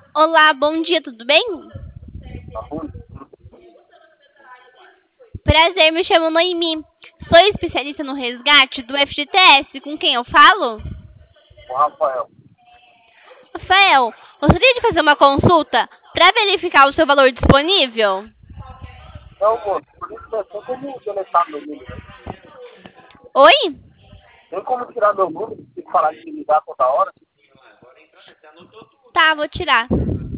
Olá, bom dia, tudo bem? Tá bom? Prazer, me chamo Noemi. Sou especialista no resgate do FGTS. Com quem eu falo? O Rafael. Rafael, gostaria de fazer uma consulta para verificar o seu valor disponível? Não, moço, por isso não tem como deletar meu número. Oi? Tem como tirar meu número, tem que falar de me ligar toda hora. Tá, vou tirar.